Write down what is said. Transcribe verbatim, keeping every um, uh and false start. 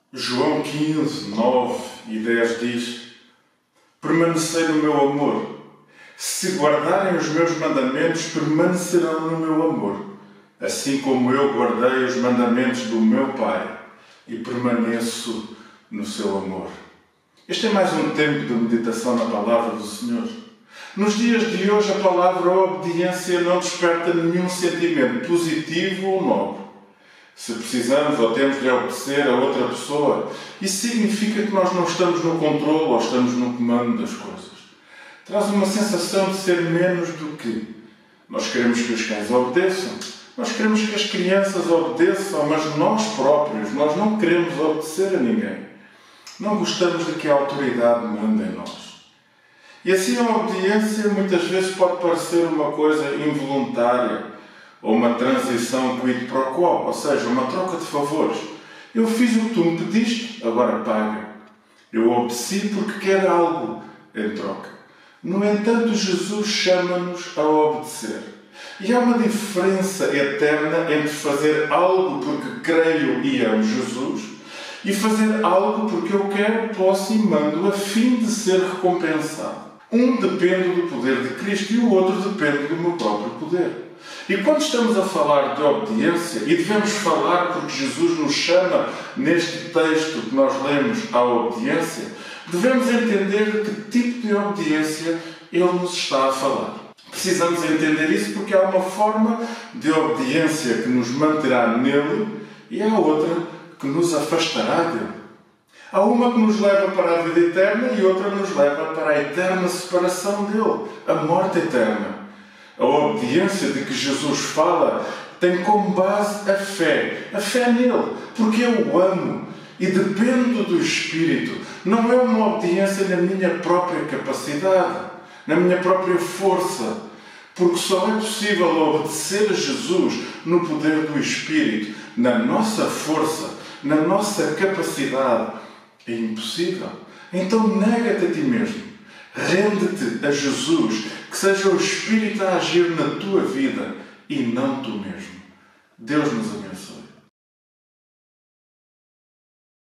João quinze, nove e dez diz: permanecei no meu amor. Se guardarem os meus mandamentos, permanecerão no meu amor, assim como eu guardei os mandamentos do meu Pai e permaneço no seu amor. Este é mais um tempo de meditação na Palavra do Senhor. Nos dias de hoje, a palavra obediência não desperta nenhum sentimento positivo ou nobre. Se precisamos ou temos de obedecer a outra pessoa, isso significa que nós não estamos no controle ou estamos no comando das coisas. Traz uma sensação de ser menos do que. Nós queremos que os cães obedeçam, nós queremos que as crianças obedeçam, mas nós próprios, nós não queremos obedecer a ninguém. Não gostamos de que a autoridade mande em nós. E assim a obediência muitas vezes pode parecer uma coisa involuntária, ou uma transição quid pro quo, ou seja, uma troca de favores. Eu fiz o que tu me pediste, agora paga. Eu obedeci porque quero algo em troca. No entanto, Jesus chama-nos a obedecer. E há uma diferença eterna entre fazer algo porque creio e amo Jesus e fazer algo porque eu quero, posso e mando a fim de ser recompensado. Um depende do poder de Cristo e o outro depende do meu próprio poder. E quando estamos a falar de obediência, e devemos falar porque Jesus nos chama neste texto que nós lemos à obediência, devemos entender de que tipo de obediência Ele nos está a falar. Precisamos entender isso porque há uma forma de obediência que nos manterá nele e há outra que nos afastará dele. Há uma que nos leva para a vida eterna e outra nos leva para a eterna separação dele, a morte eterna. A obediência de que Jesus fala tem como base a fé. A fé nele, porque eu o amo e dependo do Espírito. Não é uma obediência na minha própria capacidade, na minha própria força, porque só é possível obedecer a Jesus no poder do Espírito. Na nossa força, na nossa capacidade, é impossível. Então nega-te a ti mesmo. Rende-te a Jesus, que seja o Espírito a agir na tua vida e não tu mesmo. Deus nos abençoe.